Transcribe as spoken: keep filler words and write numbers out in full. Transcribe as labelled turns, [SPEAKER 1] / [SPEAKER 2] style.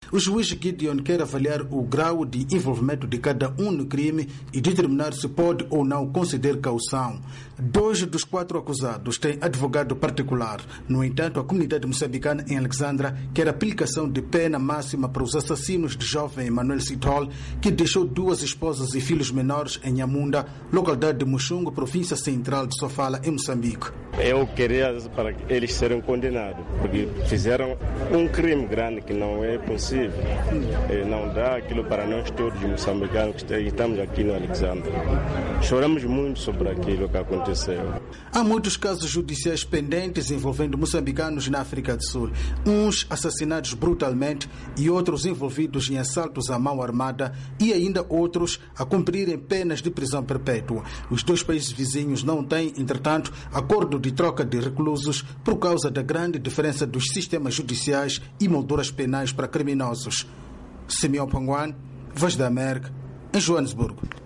[SPEAKER 1] O juiz Gideon quer avaliar o grau de envolvimento de cada um no crime e determinar se pode ou não conceder caução. Dois dos quatro acusados têm advogado particular. No entanto, a comunidade moçambicana em Alexandra quer a aplicação de pena máxima para os assassinos de jovem Manuel Sithole, que deixou duas esposas e filhos menores em Nyamunda, localidade de Muxungo, província central de Sofala, em Moçambique.
[SPEAKER 2] Eu queria para eles serem condenados, porque fizeram um crime grande que não é possível. Não dá aquilo para nós todos moçambicanos que estamos aqui no Alexandre. Choramos muito sobre aquilo que aconteceu.
[SPEAKER 1] Há muitos casos judiciais pendentes envolvendo moçambicanos na África do Sul. Uns assassinados brutalmente e outros envolvidos em assaltos à mão armada e ainda outros a cumprirem penas de prisão perpétua. Os dois países vizinhos não têm, entretanto, acordo de troca de reclusos por causa da grande diferença dos sistemas judiciais e molduras penais para criminosos. Simeão Panguan, Voz da América, em Joanesburgo.